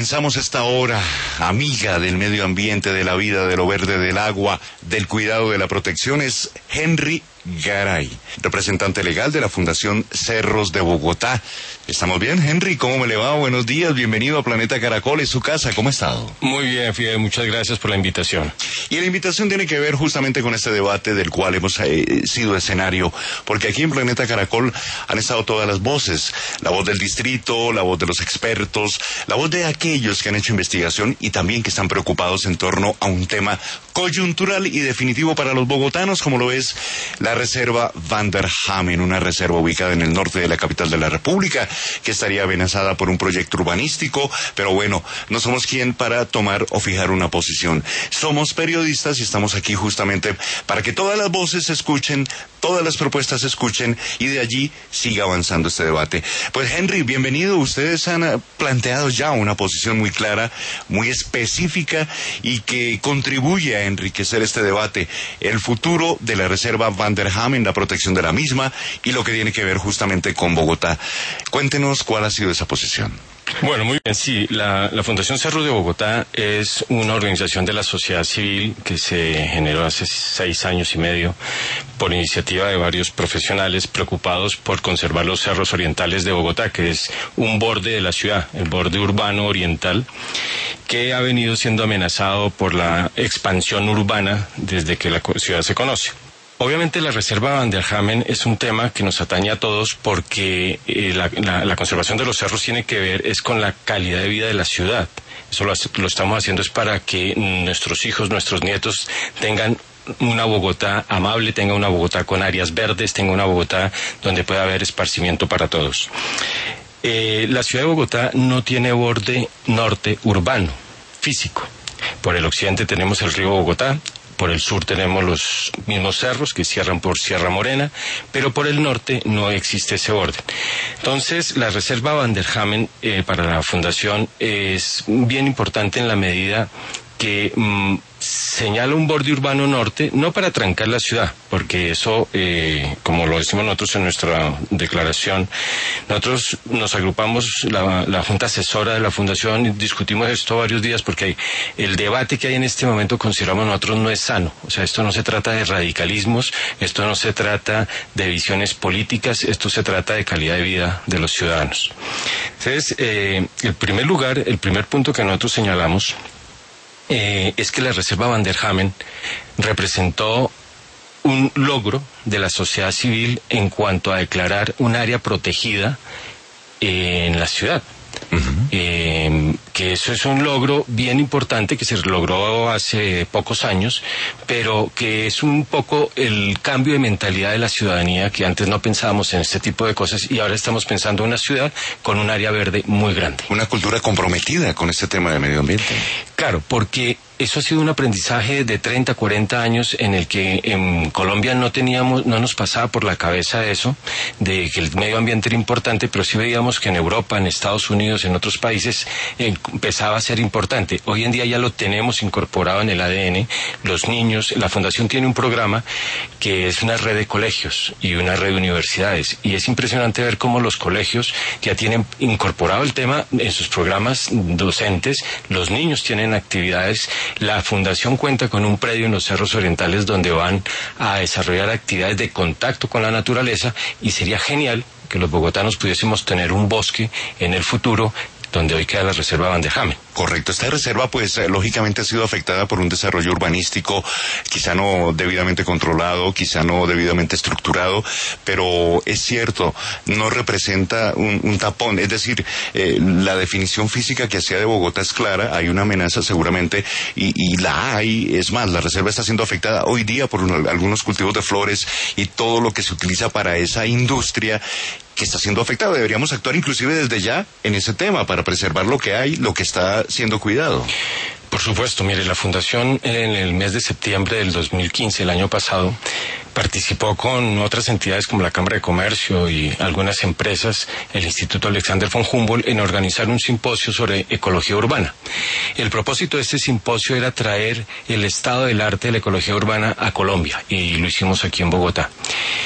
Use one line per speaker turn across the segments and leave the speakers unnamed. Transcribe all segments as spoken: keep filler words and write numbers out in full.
Comenzamos esta hora, amiga del medio ambiente, de la vida, de lo verde, del agua, del cuidado, de la protección, es Henry Garay, representante legal de la Fundación Cerros de Bogotá. ¿Estamos bien, Henry? ¿Cómo me le va? Buenos días, bienvenido a Planeta Caracol, es su casa, ¿cómo ha estado?
Muy bien, Fidel, muchas gracias por la invitación.
Y la invitación tiene que ver justamente con este debate del cual hemos eh, sido escenario, porque aquí en Planeta Caracol han estado todas las voces, la voz del distrito, la voz de los expertos, la voz de aquellos que han hecho investigación y también que están preocupados en torno a un tema coyuntural y definitivo para los bogotanos, como lo es la reserva Van der Hamen, una reserva ubicada en el norte de la capital de la República, que estaría amenazada por un proyecto urbanístico, pero bueno, no somos quien para tomar o fijar una posición. Somos periodistas y estamos aquí justamente para que todas las voces se escuchen, todas las propuestas se escuchen y de allí siga avanzando este debate. Pues Henry, bienvenido. Ustedes han planteado ya una posición muy clara, muy específica y que contribuye a enriquecer este debate. El futuro de la reserva Van der Hamen, la protección de la misma y lo que tiene que ver justamente con Bogotá. Cuéntenos cuál ha sido esa posición.
Bueno, muy bien, sí, la, la Fundación Cerros de Bogotá es una organización de la sociedad civil que se generó hace seis años y medio por iniciativa de varios profesionales preocupados por conservar los cerros orientales de Bogotá, que es un borde de la ciudad, el borde urbano oriental, que ha venido siendo amenazado por la expansión urbana desde que la ciudad se conoce. Obviamente la reserva Van der Hamen es un tema que nos atañe a todos porque eh, la, la, la conservación de los cerros tiene que ver es con la calidad de vida de la ciudad. Eso lo, lo estamos haciendo es para que nuestros hijos, nuestros nietos tengan una Bogotá amable, tenga una Bogotá con áreas verdes, tenga una Bogotá donde pueda haber esparcimiento para todos. Eh, la ciudad de Bogotá no tiene borde norte urbano, físico. Por el occidente tenemos el río Bogotá. Por el sur tenemos los mismos cerros que cierran por Sierra Morena, pero por el norte no existe ese orden. Entonces, la reserva Van der Hamen eh, para la Fundación es bien importante en la medida que mmm, señala un borde urbano norte, no para trancar la ciudad, porque eso, eh, como lo decimos nosotros en nuestra declaración, nosotros nos agrupamos, la, la Junta Asesora de la Fundación, y discutimos esto varios días, porque el debate que hay en este momento consideramos nosotros no es sano. O sea, esto no se trata de radicalismos, esto no se trata de visiones políticas, esto se trata de calidad de vida de los ciudadanos. Entonces, eh, el primer lugar, el primer punto que nosotros señalamos, Eh, es que la reserva Van der Hamen representó un logro de la sociedad civil en cuanto a declarar un área protegida eh, en la ciudad. Uh-huh. Eh, que eso es un logro bien importante que se logró hace pocos años, pero que es un poco el cambio de mentalidad de la ciudadanía, que antes no pensábamos en este tipo de cosas y ahora estamos pensando en una ciudad con un área verde muy grande.
Una cultura comprometida con este tema de medio ambiente.
Claro, porque eso ha sido un aprendizaje de treinta, cuarenta años en el que en Colombia no teníamos, no nos pasaba por la cabeza eso, de que el medio ambiente era importante, pero sí veíamos que en Europa, en Estados Unidos, en otros países eh, empezaba a ser importante. Hoy en día ya lo tenemos incorporado en el A D N. Los niños, la Fundación tiene un programa que es una red de colegios y una red de universidades, y es impresionante ver cómo los colegios ya tienen incorporado el tema en sus programas docentes, los niños tienen actividades. La Fundación cuenta con un predio en los Cerros Orientales donde van a desarrollar actividades de contacto con la naturaleza, y sería genial que los bogotanos pudiésemos tener un bosque en el futuro donde hoy queda la reserva Van der Hamen.
Correcto, esta reserva pues lógicamente ha sido afectada por un desarrollo urbanístico quizá no debidamente controlado, quizá no debidamente estructurado, pero es cierto, no representa un, un tapón, es decir, eh, la definición física que hacía de Bogotá es clara, hay una amenaza seguramente y, y la hay, es más, la reserva está siendo afectada hoy día por un, algunos cultivos de flores y todo lo que se utiliza para esa industria que está siendo afectado. Deberíamos actuar inclusive desde ya en ese tema para preservar lo que hay, lo que está siendo cuidado.
Por supuesto, mire, la Fundación en el mes de septiembre del dos mil quince, el año pasado, participó con otras entidades como la Cámara de Comercio y algunas empresas, el Instituto Alexander von Humboldt, en organizar un simposio sobre ecología urbana. El propósito de este simposio era traer el estado del arte de la ecología urbana a Colombia, y lo hicimos aquí en Bogotá.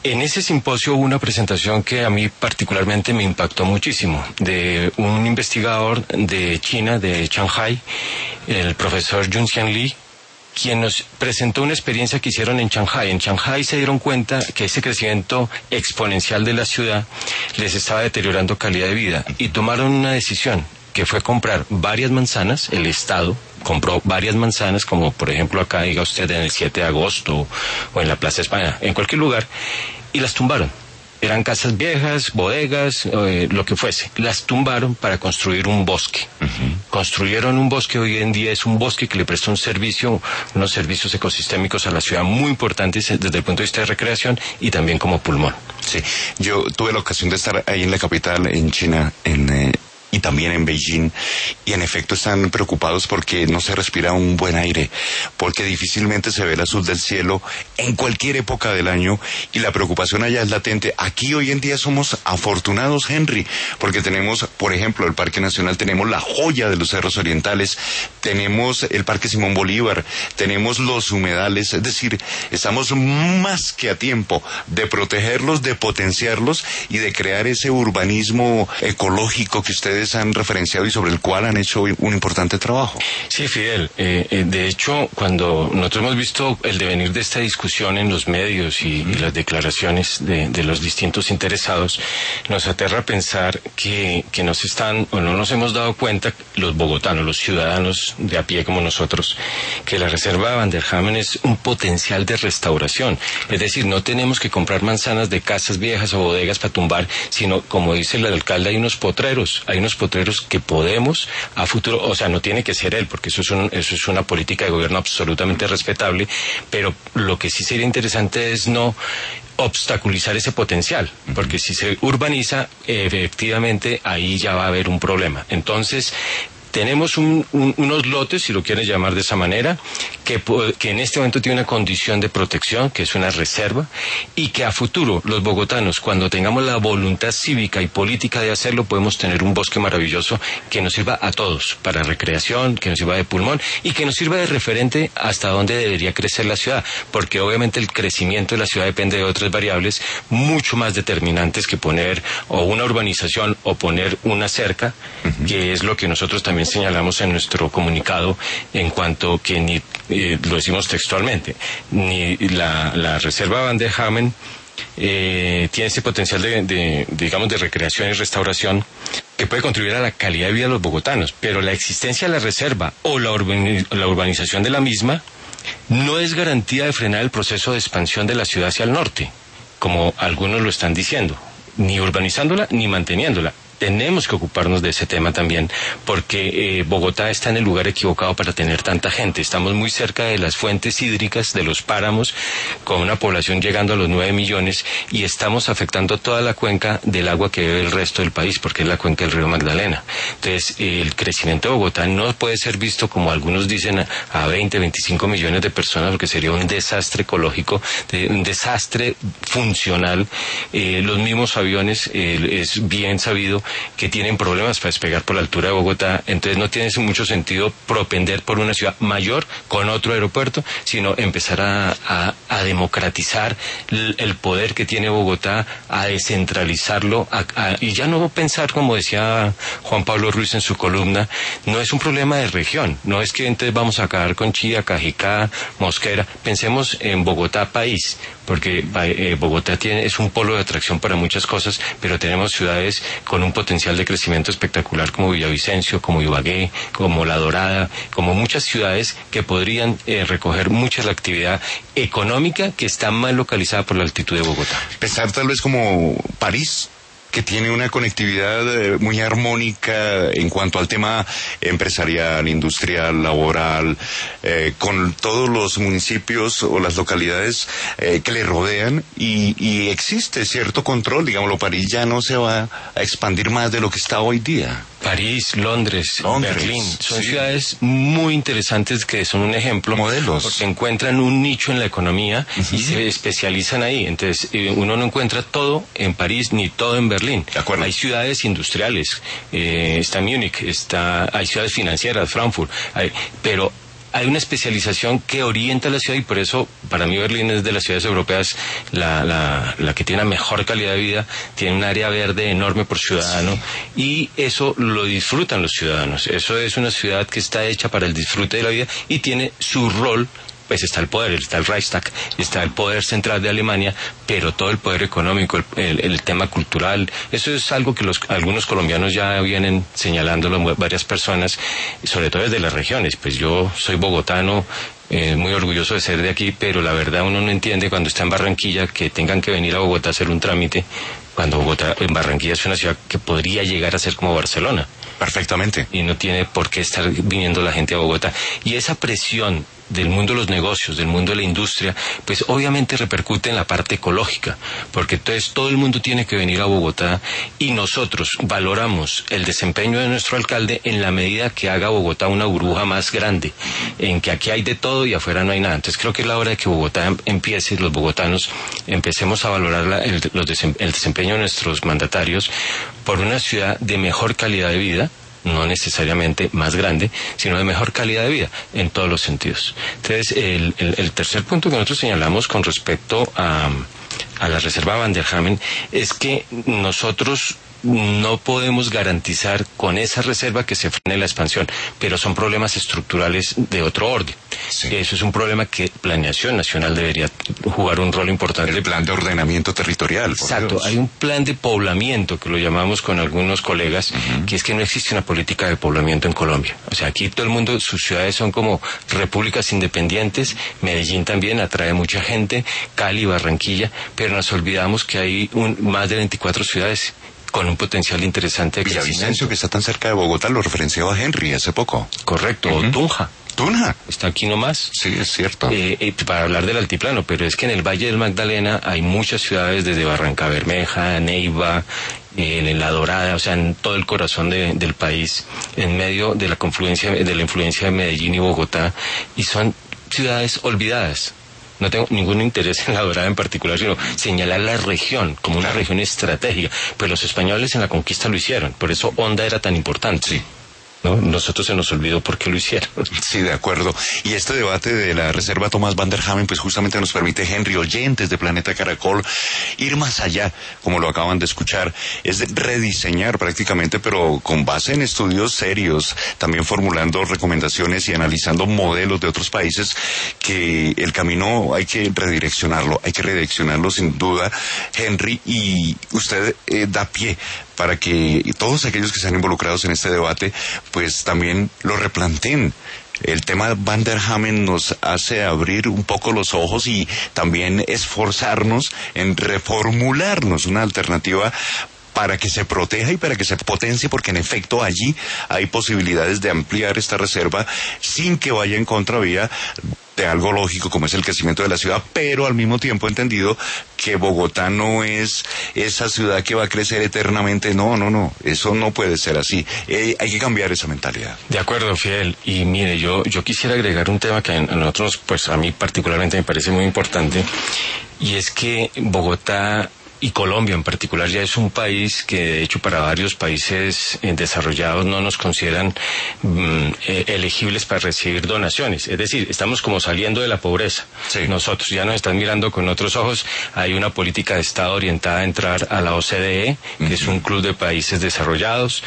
En ese simposio hubo una presentación que a mí particularmente me impactó muchísimo, de un investigador de China, de Shanghai, el profesor Junxian Li, quien nos presentó una experiencia que hicieron en Shanghai. En Shanghai se dieron cuenta que ese crecimiento exponencial de la ciudad les estaba deteriorando calidad de vida y tomaron una decisión, que fue comprar varias manzanas. El Estado compró varias manzanas, como por ejemplo acá, diga usted, en el siete de agosto o en la Plaza España, en cualquier lugar, y las tumbaron. Eran casas viejas, bodegas, eh, lo que fuese. Las tumbaron para construir un bosque. Uh-huh. Construyeron un bosque, hoy en día es un bosque que le presta un servicio, unos servicios ecosistémicos a la ciudad muy importantes desde el punto de vista de recreación y también como pulmón.
Sí, yo tuve la ocasión de estar ahí en la capital, en China, en... Eh... y también en Beijing, y en efecto están preocupados porque no se respira un buen aire, porque difícilmente se ve el azul del cielo en cualquier época del año, y la preocupación allá es latente. Aquí hoy en día somos afortunados, Henry, porque tenemos, por ejemplo, el Parque Nacional, tenemos la joya de los cerros orientales, tenemos el Parque Simón Bolívar, tenemos los humedales, es decir, estamos más que a tiempo de protegerlos, de potenciarlos y de crear ese urbanismo ecológico que ustedes han referenciado y sobre el cual han hecho un importante trabajo.
Sí, Fidel. Eh, eh, de hecho, cuando nosotros hemos visto el devenir de esta discusión en los medios y, y las declaraciones de, de los distintos interesados, nos aterra pensar que, que nos están, o no nos hemos dado cuenta, los bogotanos, los ciudadanos de a pie como nosotros, que la reserva de Van der Hamen es un potencial de restauración. Es decir, no tenemos que comprar manzanas de casas viejas o bodegas para tumbar, sino, como dice el alcalde, hay unos potreros, hay unos potreros que podemos a futuro, o sea, no tiene que ser él, porque eso es, un, eso es una política de gobierno absolutamente respetable, pero lo que sí sería interesante es no obstaculizar ese potencial, porque si se urbaniza, efectivamente ahí ya va a haber un problema. Entonces, tenemos un, un, unos lotes, si lo quieren llamar de esa manera, que, que en este momento tiene una condición de protección, que es una reserva, y que a futuro los bogotanos, cuando tengamos la voluntad cívica y política de hacerlo, podemos tener un bosque maravilloso que nos sirva a todos, para recreación, que nos sirva de pulmón, y que nos sirva de referente hasta dónde debería crecer la ciudad, porque obviamente el crecimiento de la ciudad depende de otras variables mucho más determinantes que poner o una urbanización o poner una cerca, uh-huh. que es lo que nosotros también señalamos en nuestro comunicado, en cuanto que ni, eh, lo decimos textualmente, ni la, la reserva Van der Hamen eh, tiene ese potencial de, de, digamos, de recreación y restauración que puede contribuir a la calidad de vida de los bogotanos, pero la existencia de la reserva o la, urbaniz, la urbanización de la misma no es garantía de frenar el proceso de expansión de la ciudad hacia el norte, como algunos lo están diciendo, ni urbanizándola ni manteniéndola. Tenemos que ocuparnos de ese tema también, porque eh, Bogotá está en el lugar equivocado para tener tanta gente. Estamos muy cerca de las fuentes hídricas, de los páramos, con una población llegando a los nueve millones, y estamos afectando toda la cuenca del agua que bebe el resto del país, porque es la cuenca del río Magdalena. Entonces, eh, el crecimiento de Bogotá no puede ser visto, como algunos dicen, a, a veinte, veinticinco millones de personas, porque sería un desastre ecológico, de, un desastre funcional. Eh, los mismos aviones, eh, es bien sabido que tienen problemas para despegar por la altura de Bogotá, entonces no tiene mucho sentido propender por una ciudad mayor con otro aeropuerto, sino empezar a, a, a democratizar el, el poder que tiene Bogotá, a descentralizarlo, a, a, y ya no pensar, como decía Juan Pablo Ruiz en su columna, no es un problema de región, no es que entonces vamos a acabar con Chía, Cajicá, Mosquera, pensemos en Bogotá país, porque eh, Bogotá tiene, es un polo de atracción para muchas cosas, pero tenemos ciudades con un potencial de crecimiento espectacular como Villavicencio, como Ibagué, como La Dorada, como muchas ciudades que podrían eh, recoger mucha de la actividad económica que está mal localizada por la altitud de Bogotá.
Pensar tal vez como París, que tiene una conectividad eh, muy armónica en cuanto al tema empresarial, industrial, laboral, eh, con todos los municipios o las localidades eh, que le rodean, y, y existe cierto control. Digámoslo, París ya no se va a expandir más de lo que está hoy día.
París, Londres, Londres Berlín, son
sí.
ciudades muy interesantes que son un ejemplo.
Modelos.
Porque encuentran un nicho en la economía uh-huh. y se especializan ahí. Entonces, eh, uno no encuentra todo en París ni todo en Berlín.
De acuerdo.
Hay ciudades industriales, eh, está Múnich, está, hay ciudades financieras, Frankfurt, hay, pero hay una especialización que orienta la ciudad y por eso para mí Berlín es de las ciudades europeas la, la, la que tiene la mejor calidad de vida, tiene un área verde enorme por ciudadano y eso lo disfrutan los ciudadanos. Eso es una ciudad que está hecha para el disfrute de la vida y tiene su rol. Pues está el poder, está el Reichstag, está el poder central de Alemania, pero todo el poder económico, el, el, el tema cultural, eso es algo que los algunos colombianos ya vienen señalándolo varias personas, sobre todo desde las regiones. Pues yo soy bogotano, eh, muy orgulloso de ser de aquí, pero la verdad uno no entiende cuando está en Barranquilla que tengan que venir a Bogotá a hacer un trámite, cuando Bogotá, en Barranquilla es una ciudad que podría llegar a ser como Barcelona.
Perfectamente.
Y no tiene por qué estar viniendo la gente a Bogotá. Y esa presión del mundo de los negocios, del mundo de la industria, pues obviamente repercute en la parte ecológica, porque entonces todo el mundo tiene que venir a Bogotá y nosotros valoramos el desempeño de nuestro alcalde en la medida que haga Bogotá una burbuja más grande, en que aquí hay de todo y afuera no hay nada. Entonces creo que es la hora de que Bogotá empiece, los bogotanos empecemos a valorar la, el, los desem, el desempeño de nuestros mandatarios por una ciudad de mejor calidad de vida, no necesariamente más grande, sino de mejor calidad de vida, en todos los sentidos. Entonces, el, el, el tercer punto que nosotros señalamos con respecto a, a la reserva Van der Hamen es que nosotros no podemos garantizar con esa reserva que se frene la expansión, pero son problemas estructurales de otro orden. Sí. Eso es un problema que Planeación Nacional debería jugar un rol importante.
El plan de ordenamiento territorial.
Exacto, Dios. Hay un plan de poblamiento que lo llamamos con algunos colegas, uh-huh. que es que no existe una política de poblamiento en Colombia. O sea, aquí todo el mundo, sus ciudades son como repúblicas independientes, Medellín también atrae mucha gente, Cali, Barranquilla, pero nos olvidamos que hay un, más de veinticuatro ciudades con un potencial interesante de crecimiento.
Villavicencio, que está tan cerca de Bogotá, lo referenciaba Henry hace poco.
Correcto, uh-huh. o Tunja.
Tunja.
Está aquí nomás.
Sí, es cierto.
Eh, eh, para hablar del altiplano, pero es que en el Valle del Magdalena hay muchas ciudades desde Barranca Bermeja, Neiva, eh, en La Dorada, o sea, en todo el corazón de, del país, en medio de la confluencia, de la influencia de Medellín y Bogotá, y son ciudades olvidadas. No tengo ningún interés en La Dorada en particular, sino señalar la región como una región estratégica. Pues los españoles en la conquista lo hicieron, por eso Honda era tan importante.
Sí.
¿No? Nosotros se nos olvidó por qué lo hicieron.
Sí, de acuerdo. Y este debate de la reserva Tomás Van der Hamen, pues justamente nos permite, Henry, oyentes de Planeta Caracol, ir más allá, como lo acaban de escuchar, es de rediseñar prácticamente, pero con base en estudios serios, también formulando recomendaciones y analizando modelos de otros países, que el camino hay que redireccionarlo, hay que redireccionarlo sin duda, Henry, y usted eh, da pie para que todos aquellos que están involucrados en este debate, pues también lo replanteen. El tema Van der Hamen nos hace abrir un poco los ojos y también esforzarnos en reformularnos una alternativa para que se proteja y para que se potencie, porque en efecto allí hay posibilidades de ampliar esta reserva sin que vaya en contravía de algo lógico como es el crecimiento de la ciudad, pero al mismo tiempo entendido que Bogotá no es esa ciudad que va a crecer eternamente. No, no, no, eso no puede ser así. Eh, hay que cambiar esa mentalidad.
De acuerdo, Fidel. Y mire, yo, yo quisiera agregar un tema que a nosotros, pues a mí particularmente me parece muy importante, y es que Bogotá y Colombia en particular ya es un país que de hecho para varios países eh, desarrollados no nos consideran mm, eh, elegibles para recibir donaciones, es decir, estamos como saliendo de la pobreza. Sí. Nosotros ya nos están mirando con otros ojos. Hay una política de Estado orientada a entrar a la O C D E, que uh-huh. es un club de países desarrollados,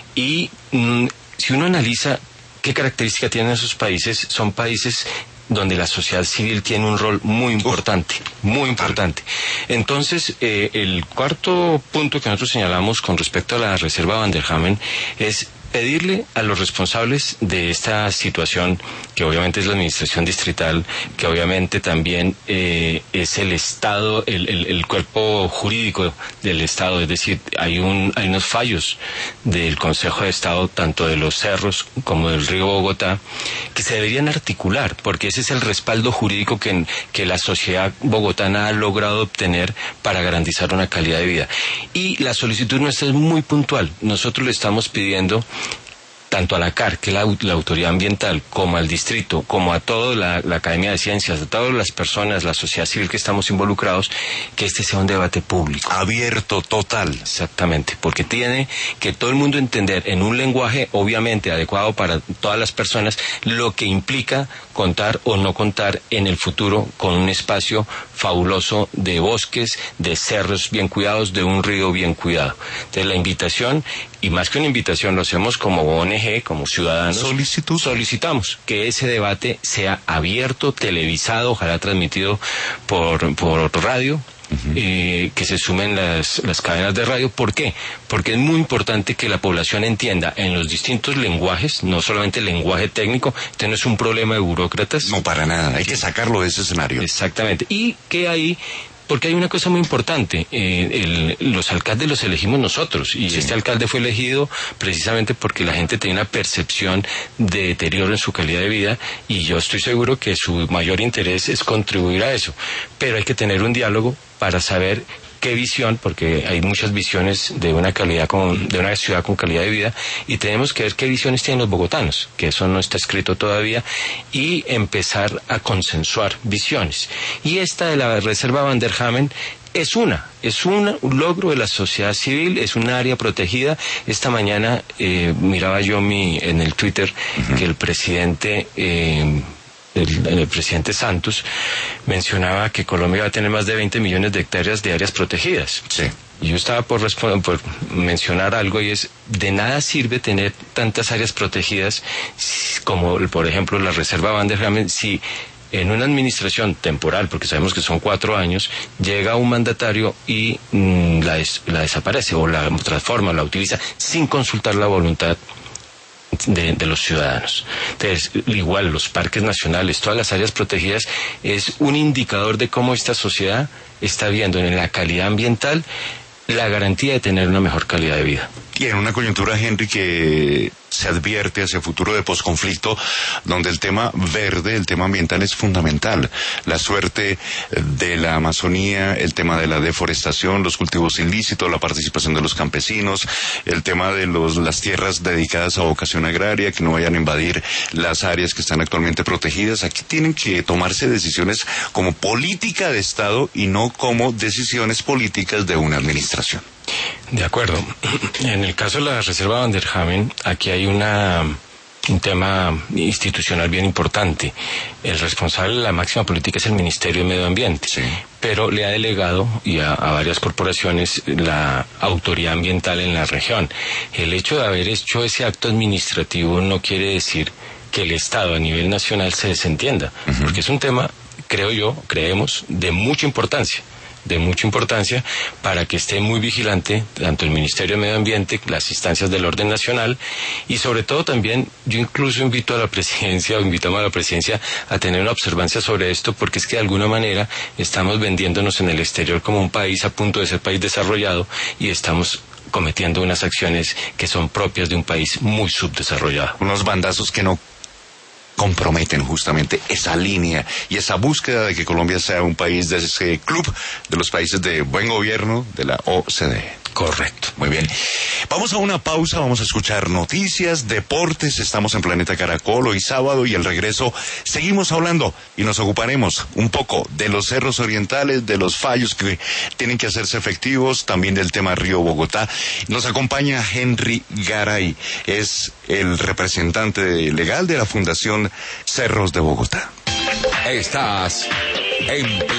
y mm, si uno analiza qué características tienen esos países, son países donde la sociedad civil tiene un rol muy importante, muy importante. Entonces, eh, el cuarto punto que nosotros señalamos con respecto a la reserva Van der Hamen es pedirle a los responsables de esta situación, que obviamente es la administración distrital, que obviamente también eh, es el Estado, el, el, el cuerpo jurídico del Estado, es decir, hay un hay unos fallos del Consejo de Estado, tanto de los cerros como del río Bogotá, que se deberían articular, porque ese es el respaldo jurídico que, que la sociedad bogotana ha logrado obtener para garantizar una calidad de vida. Y la solicitud nuestra es muy puntual. Nosotros le estamos pidiendo tanto a la C A R, que es la, la autoridad ambiental, como al distrito, como a toda la, la Academia de Ciencias, a todas las personas, la sociedad civil que estamos involucrados, que este sea un debate público.
Abierto, total.
Exactamente, porque tiene que todo el mundo entender en un lenguaje obviamente adecuado para todas las personas lo que implica contar o no contar en el futuro con un espacio fabuloso de bosques, de cerros bien cuidados, de un río bien cuidado. Entonces la invitación, y más que una invitación, lo hacemos como O N G, como ciudadanos.
Solicitud.
Solicitamos que ese debate sea abierto, televisado, ojalá transmitido por, por radio. Uh-huh. eh, que se sumen las, las cadenas de radio. ¿Por qué? Porque es muy importante que la población entienda en los distintos lenguajes, no solamente el lenguaje técnico. Este no es un problema de burócratas.
No, para nada, hay que sacarlo de ese escenario.
Exactamente, y que hay... Porque hay una cosa muy importante, eh, el, los alcaldes los elegimos nosotros, y sí. Este alcalde fue elegido precisamente porque la gente tiene una percepción de deterioro en su calidad de vida, y yo estoy seguro que su mayor interés es contribuir a eso, pero hay que tener un diálogo para saber qué visión, porque hay muchas visiones de una calidad con, de una ciudad con calidad de vida, y tenemos que ver qué visiones tienen los bogotanos, que eso no está escrito todavía, y empezar a consensuar visiones. Y esta de la Reserva Van der Hamen es una, es una, un logro de la sociedad civil, es un área protegida. Esta mañana eh, miraba yo mi, en el Twitter uh-huh. que el presidente... Eh, El, el presidente Santos mencionaba que Colombia va a tener más de veinte millones de hectáreas de áreas protegidas.
Sí.
Y yo estaba por, por mencionar algo, y es, de nada sirve tener tantas áreas protegidas como, por ejemplo, la Reserva Van der Hamen, si en una administración temporal, porque sabemos que son cuatro años, llega un mandatario y mmm, la, des, la desaparece o la transforma, la utiliza sin consultar la voluntad De, de los ciudadanos. Entonces, igual los parques nacionales, todas las áreas protegidas, es un indicador de cómo esta sociedad está viendo en la calidad ambiental la garantía de tener una mejor calidad de vida.
Y en una coyuntura, Henry, que se advierte hacia el futuro de posconflicto, donde el tema verde, el tema ambiental es fundamental. La suerte de la Amazonía, el tema de la deforestación, los cultivos ilícitos, la participación de los campesinos, el tema de los, las tierras dedicadas a vocación agraria, que no vayan a invadir las áreas que están actualmente protegidas. Aquí tienen que tomarse decisiones como política de Estado y no como decisiones políticas de una administración.
De acuerdo. En el caso de la Reserva Van der Hamen, aquí hay una, un tema institucional bien importante. El responsable de la máxima política es el Ministerio de Medio Ambiente, sí. Pero le ha delegado y a, a varias corporaciones la autoridad ambiental en la región. El hecho de haber hecho ese acto administrativo no quiere decir que el Estado a nivel nacional se desentienda, uh-huh. porque es un tema, creo yo, creemos, de mucha importancia. de mucha importancia para que esté muy vigilante tanto el Ministerio de Medio Ambiente, las instancias del orden nacional, y sobre todo también yo incluso invito a la presidencia o invitamos a la presidencia a tener una observancia sobre esto, porque es que de alguna manera estamos vendiéndonos en el exterior como un país a punto de ser país desarrollado, y estamos cometiendo unas acciones que son propias de un país muy subdesarrollado.
Unos bandazos que no comprometen justamente esa línea y esa búsqueda de que Colombia sea un país de ese club de los países de buen gobierno de la O C D E.
Correcto.
Muy bien. Vamos a una pausa, vamos a escuchar noticias, deportes. Estamos en Planeta Caracol hoy sábado, y al regreso seguimos hablando y nos ocuparemos un poco de los cerros orientales, de los fallos que tienen que hacerse efectivos, también del tema Río Bogotá. Nos acompaña Henry Garay, es el representante legal de la Fundación Cerros de Bogotá.
Estás en